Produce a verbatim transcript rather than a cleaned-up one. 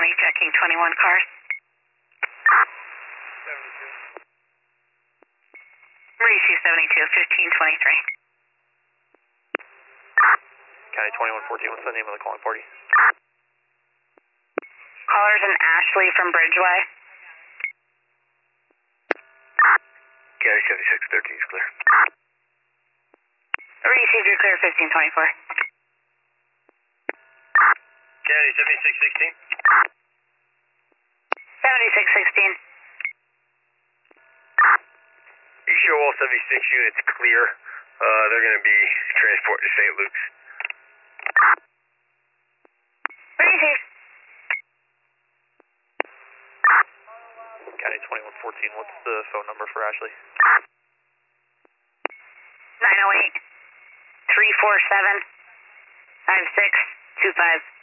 County, checking twenty-one cars. Mauricio seventy-two, fifteen twenty-three. County twenty-one fourteen, what's the name of the calling party? Callers in Ashley from Bridgeway. County seventy-six thirteen is clear. Received, you're clear, fifteen twenty-four. County seventy-six sixteen. seventy-six sixteen. You show all seventy-six units clear. Uh, they're going to be transported to Saint Luke's. Received. County twenty-one fourteen, what's the phone number for Ashley? nine oh eight, three four seven, five six two five.